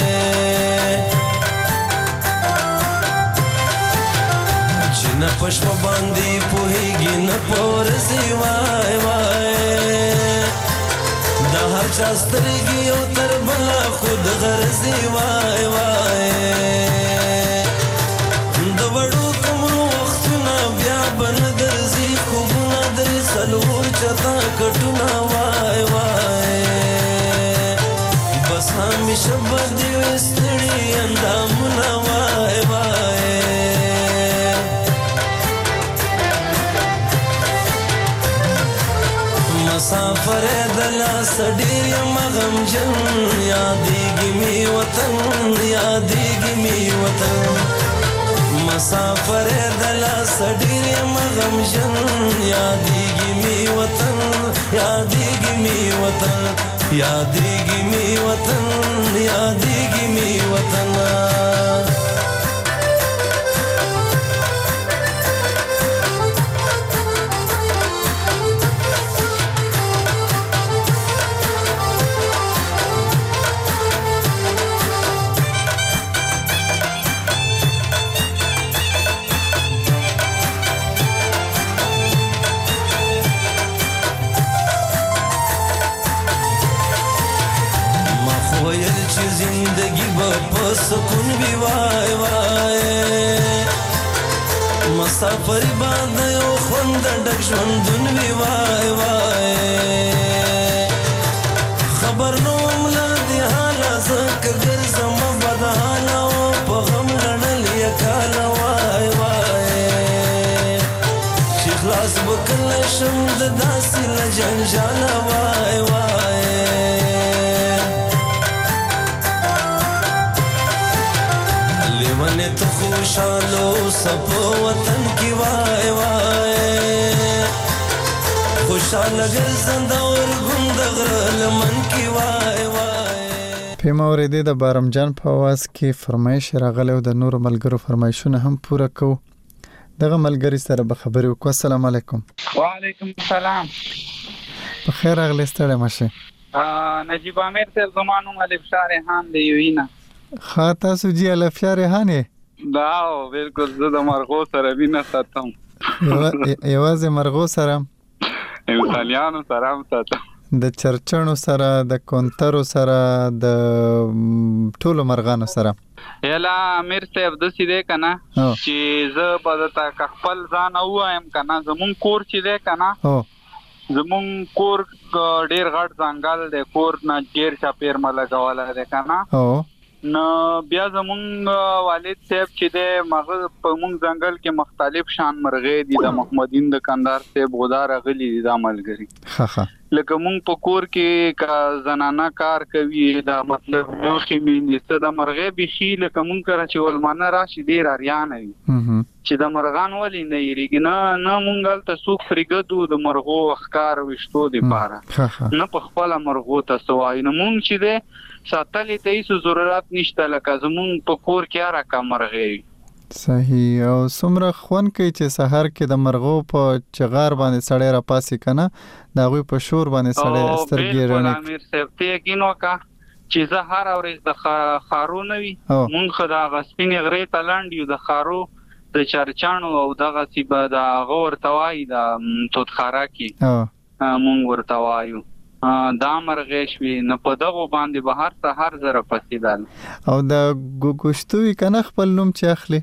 چې نه پشپ باندې پوهېږي نه پورځي وای وای د هر چا سترګې او تر بله خود غرضي وای وای د وړو کمرو وختونه بیا به نه ګرځي خوبونه درې څلور چتا کټونه وای وای بس همیشه به دې وي ستړي اندامونه وای وای مسافر دلاس ډېر یم غمجن یادېږي مې وطن یادېږي مې وطن مسافر دلاس ډېر یم غمجن یادېږي مې وطن یادېږي مې وطن یادېږي مې وطن یادېږي مې وطن زندگی با سکون بی وای وای مسافر باندې او خوند ډک ژوندون بی وای وای خبر نو مله دی حاله زکه ګرځم بد حاله او په غم لړل یې کاله وای وای چې خلاص وکړل شم د داسې له جنجاله وای وای لیونه تو خوشحالو سپو وطن کی وای وای خوشحاله ګرځنده ورغوند غره لمن کی وای وای پیما اوریدې د بارم جان په आवाज کې فرمایش راغلی او د نورو ملګرو فرمایشونه هم پوره کوو دغه ملګری سره به خبرې وکړو السلام علیکم وعلیکم السلام په خیر راغلی ستړی مشه نجیب امیر صاحب زمانو الفشار ریحان دی وینا ښه تاسو جی الفشار ریحان دا بالکل زه د مرغو سره وینا ساتم یوازې مرغو سره انسانانو سره هم ساتم د چرچنو سره د کونترو سره د ټولو مرغانو سره یلا امیر صاحب د سیده کنه چې زه په تا خپل ځان وایم کنه زمون کور چې ده کنه زمون کور ډیر غټ ځنګل دی کور نه ډیر چاپیر ملګواله ده کنه نو بیا زمون والد صاحب چې ده مغه په مونږ ځنګل کې مختلف شان مرغې دي د محمدین د کندهار صاحب غدار غلي دي د عملګری لکه مونږ په کور کې کا زنانه کار کوي دا مطلب یو خمینې څه د مرغې بشي لکه مونږ کرا چې ولمنه راشي ډیر اریان وي چې د مرغان ولې نه یریږي نه مونږ ته سوق فرګدو د مرغو اخکار وشتو دی پاره نه په خپل مرغو ته سوای نه مونږ چې ده ساتلې ته هیڅ ضرورت نشته لکه زمونږ په کور کې راکا مرغې صحیح او څومره خون کوي چې سحر کې د مرغو په چغار باندې سړی را پاسي کنه دا غوي په شور باندې سړی سترګې رڼا امیر صاحب ته یقینو کا چې زه هر اورې د خارو نوي مونږ خدا غسپینې غرې تلاند یو د خارو د چرچانو او دغه سیبه د غور توای د توت خارا کې مونږ ورتوایو دا مرغې شوي نه په دغه باندې بهر سحر زره پسیدل او د ګوګشتوي کنه خپل نوم چې اخلي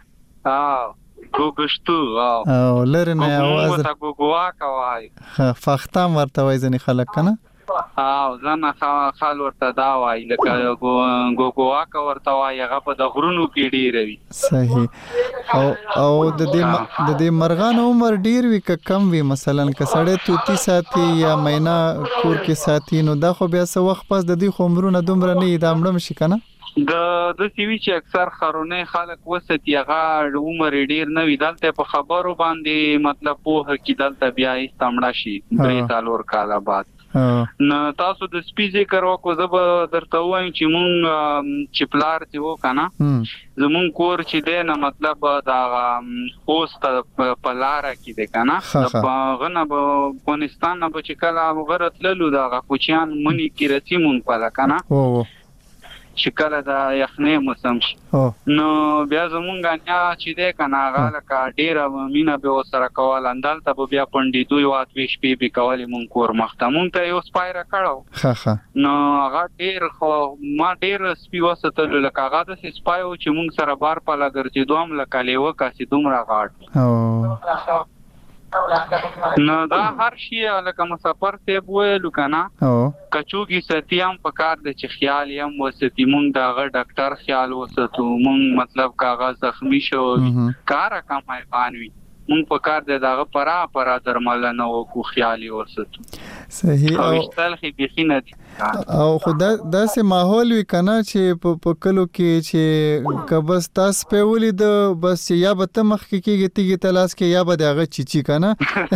ګوګشتو او لرنه आवाज ته ګوګوا کوي فختام ورته وای ځنی خلک کنه ځنه خال ورته دا وای لکه ګوګوا کا ورته وای هغه په د غرونو کې ډیر وي صحیح او د دې مرغان عمر ډیر وي که کم وي مثلا که سړی توتی ساتي یا مینا کور کې ساتي نو دا خو بیا څه وخت پس د دې عمرونه دومره نه دا مړم شي کنه د سیوی چې اکثر خرونه خلک وستی هغه عمر ډیر نه وی دلته په خبرو باندې مطلب په کې دلته بیا استمړه شي 3 سالور کال بعد نو تاسو د سپی ذکر وکړو زه به درته وایم چې مونږ چې پلار دی وکنه زمون کور چې دی نه مطلب دا پوسټ په لار کې دی کنه په غنه افغانستان نه چې کله غرت للو دا کوچیان منی کې رسی مون په کنه چې کله دا یخنې موسم شي نو بیا زمونږ نه چې دی کنه هغه لکه ډیره مینا به وسره کول اندالته به بیا پندې دوی وات ویش پی به کولې مونږ کور مخته مونږ ته یو سپایره کړو نو هغه ډیر خو ما ډیر سپی وسته لکه هغه د سپایو چې مونږ سره بار په لګر دوم لکه لیو کاسي دومره غاټ نو دا هر شي لکه مسافر ته ویلو کنه کچوږي ستیام په کار د چې خیال یم وستی مونږ دا غ ډاکټر خیال وساتو مونږ مطلب کاغذ زخمی شو کار کم حیوان وي مونږ په کار د داغه پرا درملنه او کو خیالي وساتو صحیح او اشتلخي بخینه او خدا داسې ماحول وی کنه چې په کلو کې چې کبس تاسو په ولید بس یا به تمخ کېږي تیږي تلاس کې یا به دغه چیچی کنه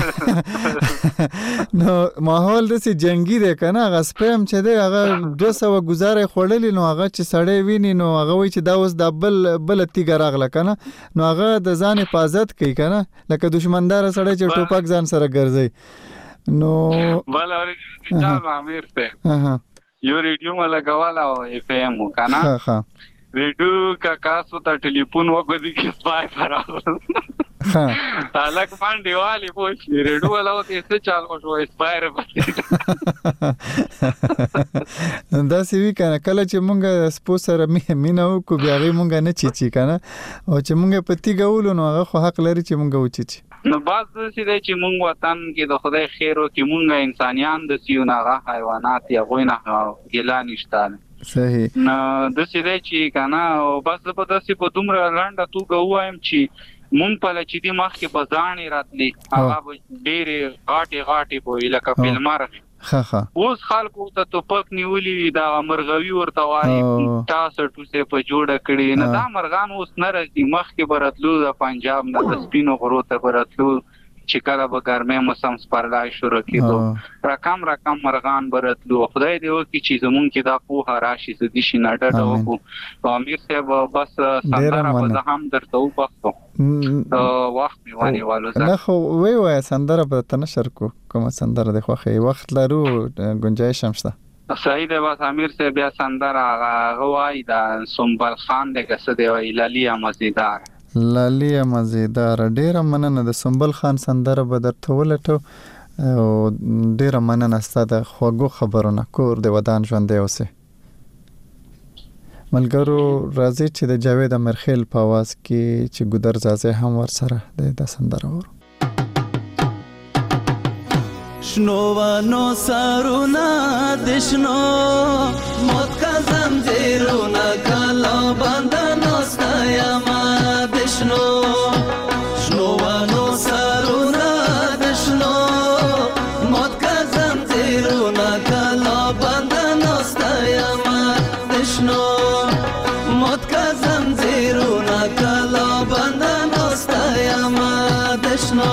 نو ماحول داسې جنگي دی کنه هغه سپم چې دی هغه 200 گزارې خړلې نو هغه چې سړی ویني نو هغه وی چې دا اوس د بل تیګ راغله کنه نو هغه د ځان حفاظت کوي کنه لکه دشمندار سړی چې ټوپک ځان سره ګرځي نو بل اورې دا امیر ته یو ریډیو مله غوالا او اف ام کنه ریډیو کا کاسو ته ټلیفون وکړی چې سپای فراغ الک باندې والی پوښ ریډیو ولا ته څه چالو شو سپایر دا سی وی کنه کله چې مونږه سپوسره مینه کو بیا غي مونږ نه چیچی کنه او چې مونږه پتی ګولو نو هغه خو حق لري چې مونږه وچیچی نو باز دې چې مونږ وطن کې د خدای خیر او کې مونږه انسانيان د سيونه حیوانات یا غوینه ګلا نشته صحیح نو د دې چې کنه او بس په داسې په دومره لاندې تو غوایم چې مونږ په لچې دي مخ کې بزانې راتلي هغه ډېر غاټي په لکه فلمار اوس خلکو ته توپک نیولې دا مرغوي ورته وایي تاسو ټوسه په جوړه کړی نه دا مرغان اوس نه راځي مخ کې برتلو د پنجاب نه د سپینو غرو ته برتلو چې کله به ګرمه موسم سپارلای شروع کیدو رقم مرغان برتلو خدای دې وکړي چې زمون کې دا په راشي د دې شیناټه او امیر صاحب بس سندره به هم درته وبخښو وخت میواني والو نه خو وای سندره به تنشر کوم سندره د خوخي وخت لرو گنجائش همشته صحیح دی بس امیر صاحب بیا سندره غوای دا سنبل خان دغه څه دی ویلالیا مزیدار لالیا مزیدار ډیره مننه د سنبل خان سندره به درته ولټو او ډیره مننه ستاسو خوږو خبرونه کور د ودان ژوندې اوسه ملګرو راځي چې د جاوید امرخیل په आवाज کې چې ګودر زازه هم ور سره د سندره ورو شنوانو سارونا دشنو موت کا زنجیرونا کالا باندنو ستایما دشنو شنوانو سارونا دشنو موت کا زنجیرونا کالا باندنو ستایما دشنو موت کا زنجیرونا کالا باندنو ستایما دشنو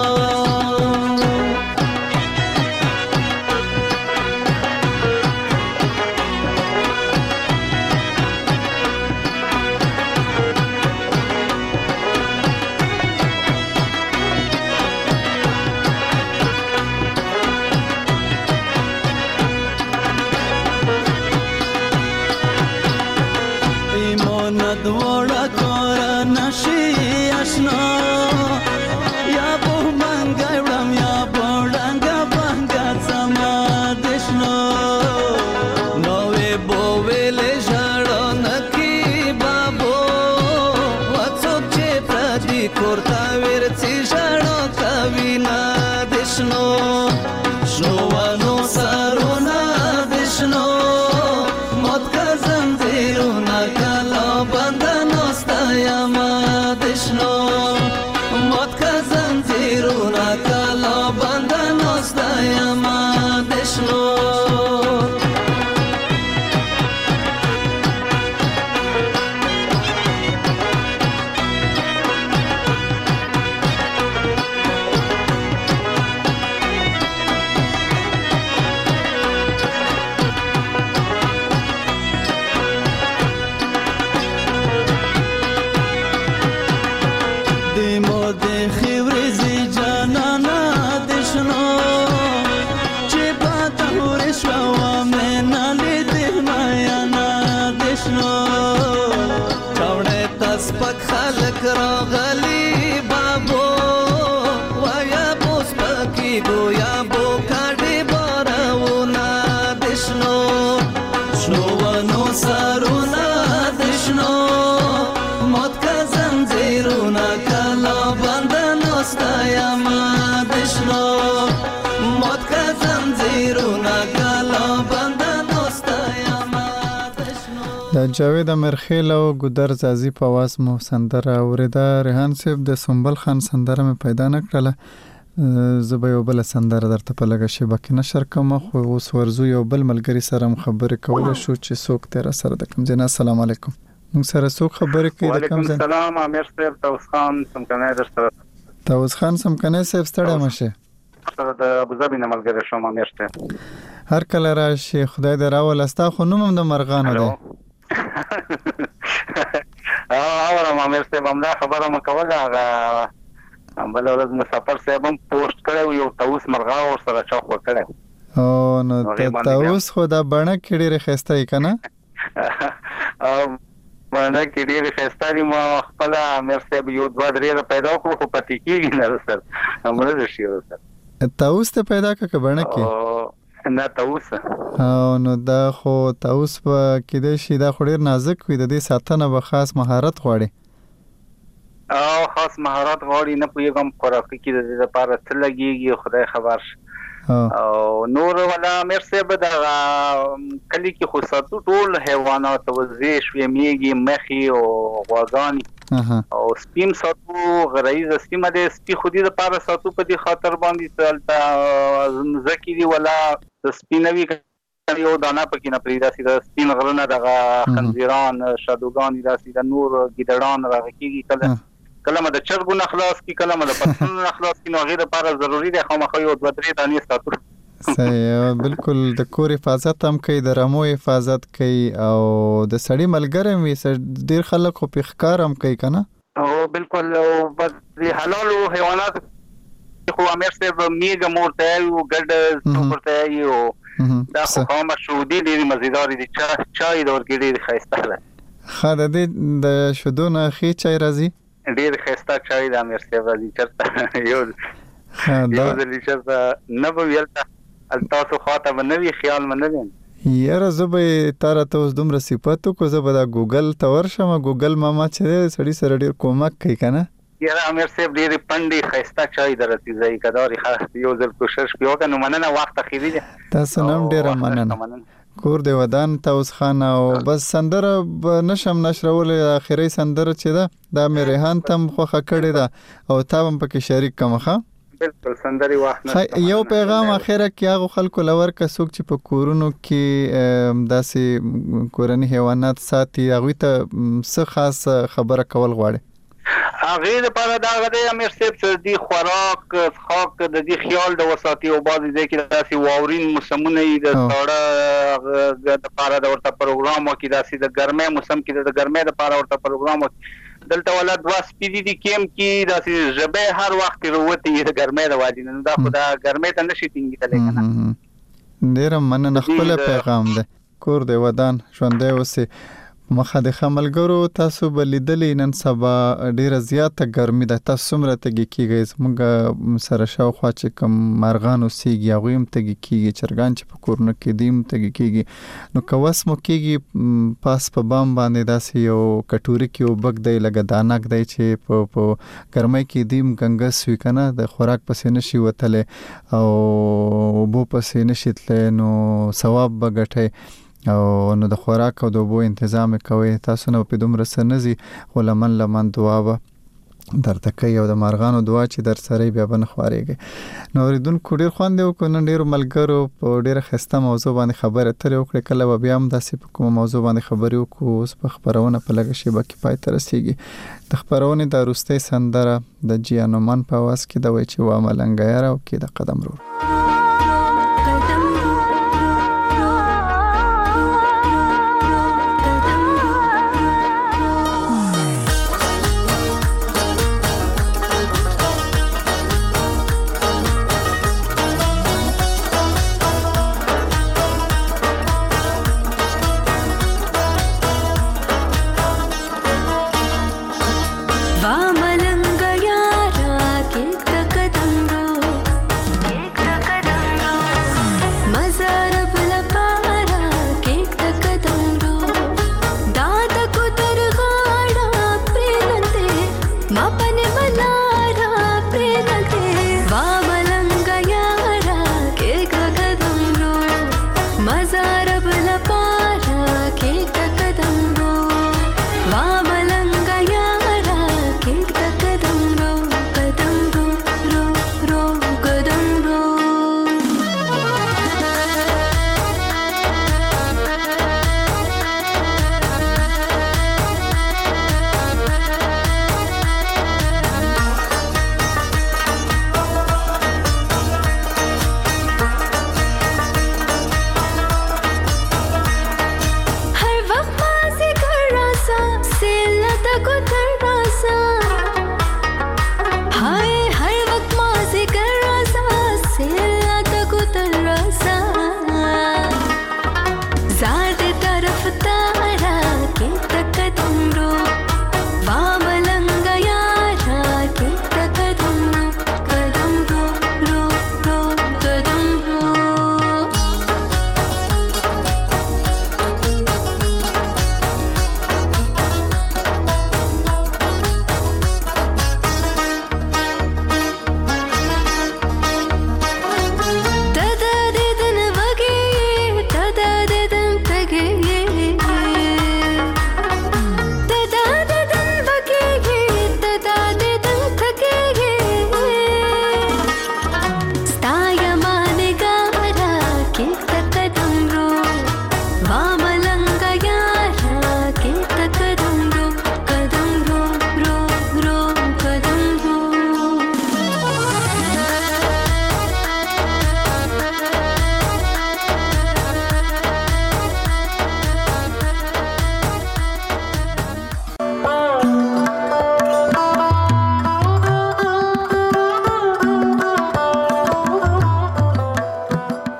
آمدشنا مات که زنجیرونه کلا بندن د جاوید امرخیل او ګودر زازی په आवाज مو سندره اوریده. ریحان صاحب د سنبل خان سندره مې پیدا نه کړله، زه به یو بل سندره درته په لګه شیبه کې نشر کوم. خو اوس ورزو یو بل ملګری سره خبرې کولای شو چې څوک تیر سره د کوم ځای. السلام علیکم. موږ سره څوک خبرې کوي د کوم ځای؟ وعلیکم السلام. امیر صاحب توس خان سمکنه درسره. توس خان سمکنه صاحب ستړی مشه. سره د ابوظبي نه ملګری شوم. امیر صاحب هر کله راشي، خدای دې راول. استا خو نوم هم د مرغانو دی. اورم امیر صاحب همدا خبره مې کوله. هغه بل ورځ مسافر صاحب هم پوسټ کړی یو طاووس مرغا ور سره چاخ وکړی. او نو طاووس خو دا بڼه کې ډېرې ښایسته یې که نه؟ بڼه کې ډېرې ښایسته دي. ما خپله امیر صاحب یو دوه درې پیدا کړو خو پاتې کېږي نه رسر مړه د شي رسر. طاووس ته پیدا کړه که بڼه کې؟ نه طاووس. او نو دا خو طاووس به کېدای شي دا خو ډېر نازک وي، د دې ساتنه به خاص مهارت غواړي. او خاص مهارت غواړي. نه پوهېږم خوراکي کې د دې لپاره څه لګېږي خدای خبر شي. او نور ولا امیر صاحب د کلي کې خو ساتو ټول حیوانات وزې شوې میږي مخې او غواګانې او سپیم ساتو. غرایز سپیمه دی سپي خو دې لپاره ساتو په دې خاطر باندې دلته ځمکې دي ولا د سپي نه وي یو دانه پکې نه پرېږدي. داسې د سپین غرونه دغه خنزیران شادوګان داسې د نور ګیدړان راغکېږي. کله مې د چرګو نه خلاص کی، کله مې د پسونو نه خلاص کی. نو هغې دپاره ضروري دی خامخا یو دوه درې دانې ساتو. صحیح. بالکل د کور حفاظت هم کوي، د رمو حفاظت کوي او د سړي ملګری هم وي. ډېر خلک خو پې ښکار هم کوي که نه؟ او بالکل. او بس د حلالو حیواناتو خو امیر صاحب میږه مو ورته وایي او ګډ څوک ورته وایي او دا خو خامه شودې ډېرې مزېدارې دي. چای د ورکې ډېرې ښایسته ده. ښه د دې د شودو نه ښې چای راځي؟ ډېر ښایسته چای د امیر صاحب راځي. چېرته یو ځلې چېرته نه به وي هلته تاسو خواته به نه وي خیال به نه وي. یاره زه به یې تا راته اوس دومره صفت وکړو، زه به دا ګوګل ته ورشم. ګوګل ماما چې دی سړي سره ډېر کومک کوي که نه؟ یاره امیر صاحب ډېرې پنډې ښایسته چای درته ځایي که دارې یو ځل کوشش پې وکړه. نو مننه وخت اخري دی. تاسو نه هم ډېره مننه. کور دی ودان توس خان. او بس سندره به نشم نشرولی. آخري سندره چې ده دا مې ریحان ته هم خوښه کړې ده او تا هم پکې شریک کړم. ښه بالکل سندرې وخت نه. یو پیغام اخره کې هغو خلکو لور که څوک چې په کورونو کې داسې کورني حیوانات ساتي هغوی ته څه خاص خبره کول غواړي؟ هغې دپاره دغه دی امیر صاحب چې د دې خوراک څښاک د دې خیال د وساتي. او بعضې ځای کې داسې واورین موسمونه وي د ساړه دپاره د ورته پروګرام وکړي. داسې د ګرمۍ موسم کې د ګرمۍ دپاره ورته پروګرام وکړي. دلته والا دوه سپي دي کیم کې داسې ژبۍ هر وخت روتې د ګرمۍ د وجې نه. نو دا خو د ګرمۍ ته نشي ټینګېدلی که نه. ډېره مننه. ښکلی پیغام دی. کور دی ودان ژوندی اوسې. مخه د ملګرو تاسو به لیدلی نن سبا ډیره زیاته ګرمي ده. تاسو څومره تږي کیږئ؟ زموږ سره شاوخوا چې کوم مارغان اوسېږي هغوی هم تږي کیږي، چرګان چې په کورونو کې دي هم تږي کیږي. نو که وس مو کیږي پاس په بام باندې داسې یو کټوري کې اوبک دی لکه دانک دی چې په ګرمۍ کې دي هم ګنګس وي که نه، د خوراک پسې نشي وتلی او اوبو پسې نشي تللی، نو ثواب به ګټئ. او نو د خوراک او د اوبو انتظام کوي. تاسو نه په دومره څه نه ځي خو لمن دعا به درته کوي او د مارغانو دعا چې در سره بیا به نه خوارېږي. نو اورېدونکو ډېر خوند یې وکړو. نن ډېرو ملګرو په ډېره ښایسته موضوع باندې خبرې اترې وکړې. کله به بیا هم داسې په کومه موضوع باندې خبرې وکړو. اوس په خپرونه په لږه شیبه کې پای ته رسېږي. د خپرونې دا وروستۍ سندره د جیانومن په آواز کې ده وایي چې وا ملنګه یاره او کې د قدم رو. वा मलंग यारा के तकदम रो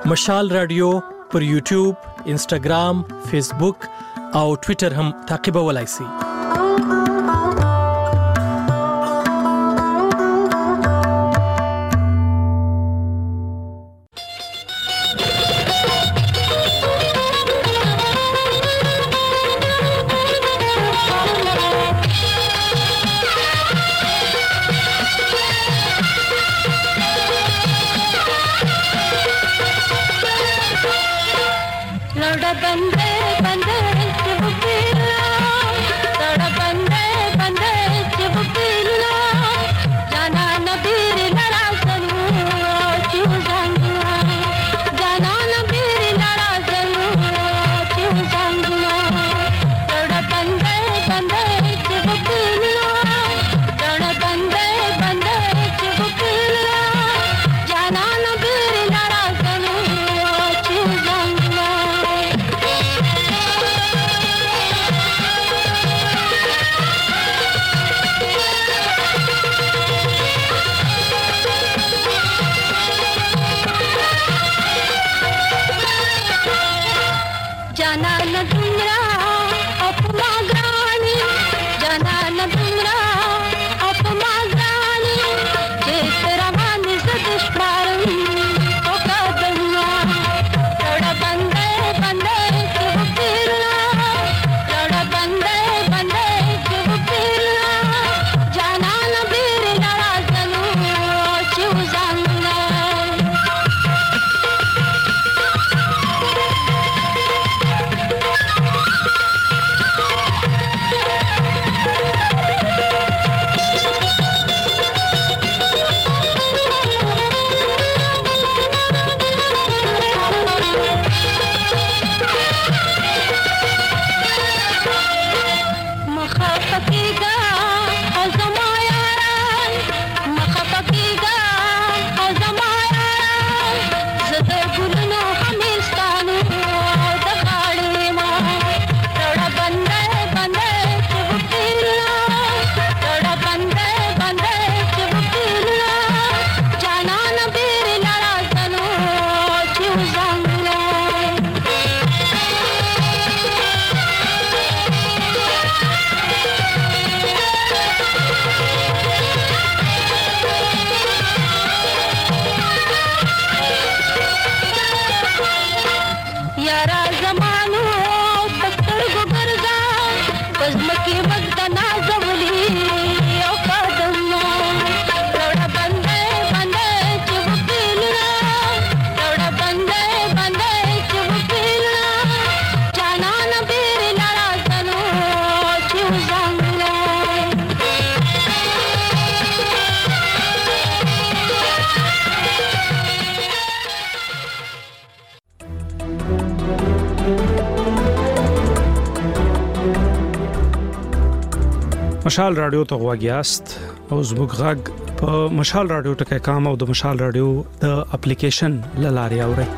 مشال رادیو پر یوټیوب، انسټاګرام، فیسبوک او ټوئیټر هم تعقیبولای شئ. مشال رادیو ته غواګیاست او زموږ غږ په مشال رادیو ټکي کام او د مشال رادیو د اپلیکیشن لاري اوري.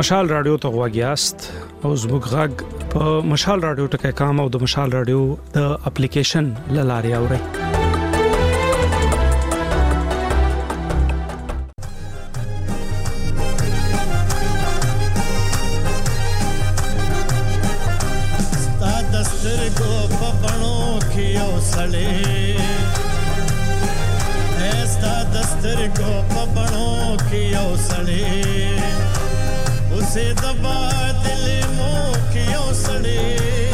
مشال رادیو ته غواګیاست او زموږ غږ په مشال رادیو ټکي کام او د مشال رادیو د اپلیکیشن لاري اوري ستا دستر کو پپنو کیو سړې ستا دستر کو پپنو کیو سړې उसे दबा दिल मो कियो सड़े